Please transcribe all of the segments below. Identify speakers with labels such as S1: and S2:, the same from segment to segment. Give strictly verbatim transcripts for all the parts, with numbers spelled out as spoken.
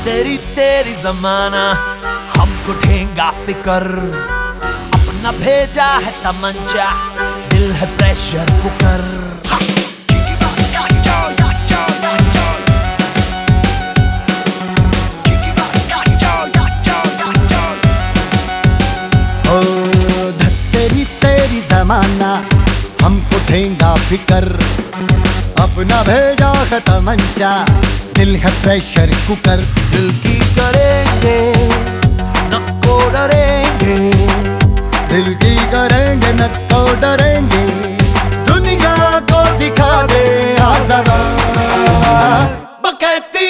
S1: तेरी तेरी जमाना हमको ठेंगा फिकर, अपना भेजा है तमंचा, दिल है प्रेशर कुकर।
S2: तेरी तेरी जमाना हमको ठेंगा फिकर, अपना भेजा है तमंचा, दिल है प्रेशर कुकर।
S1: दिल की करेंगे नको डरेंगे,
S2: दिल की करेंगे नको डरेंगे, दुनिया को दिखा दे जरा
S1: बकैती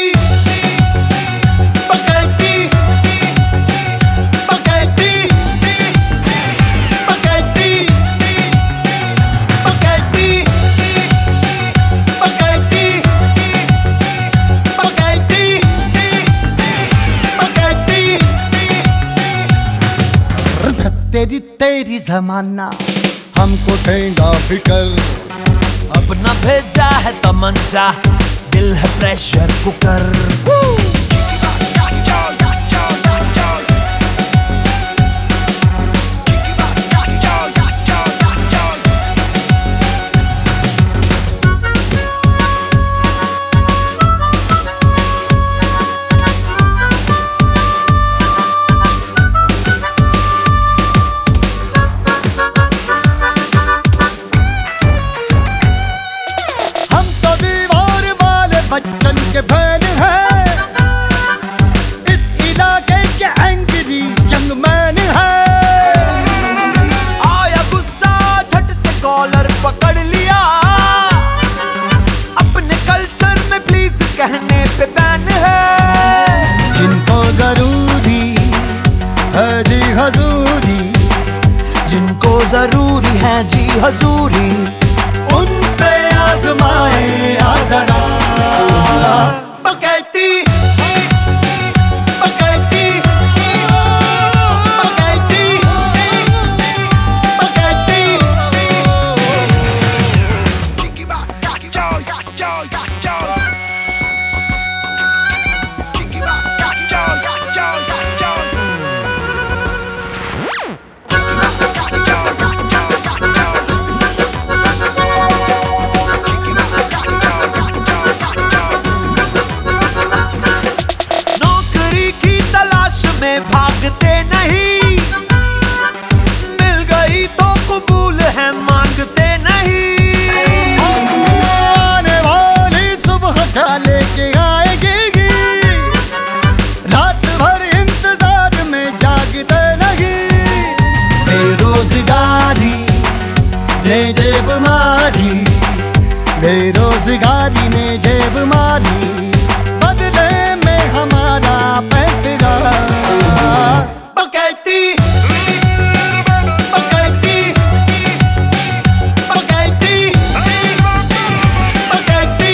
S2: तेरी तेरी जमाना हमको ठेंगा फिकर,
S1: अपना भेजा है तमंचा, दिल है प्रेशर कुकर।
S2: बच्चन के फैन है, इस इलाके के एंग्री यंग मैन है।
S1: आया गुस्सा झट से कॉलर पकड़ लिया, अपने कल्चर में प्लीज कहने पे बैन है।
S2: जिनको जरूरी है जी हजूरी,
S1: जिनको जरूरी है जी हजूरी,
S2: उन पे आजमाए आजरा
S1: बकैती
S2: बकैती
S1: बकैती बकैती। में भागते नहीं, मिल गई तो कबूल है मांगते नहीं।
S2: आने वाली सुबह क्या लेके आएगी, रात भर इंतजार में जागते नहीं।
S1: बेरोजगारी ने जेब मारी,
S2: बेरोजगारी ने जेब मारी, बदले में हमारा पैतरा
S1: बकैती बकैती बकैती बकैती।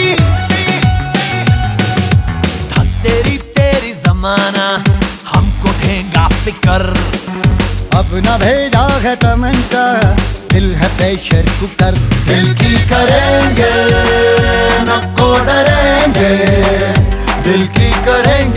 S1: था तेरी तेरी जमाना हमको ठेंगा फिकर,
S2: अपना भेजा है तमंचा, दिल है प्रेशर कुकर।
S1: दिल की करेंगे नको डरेंगे, दिल की करेंगे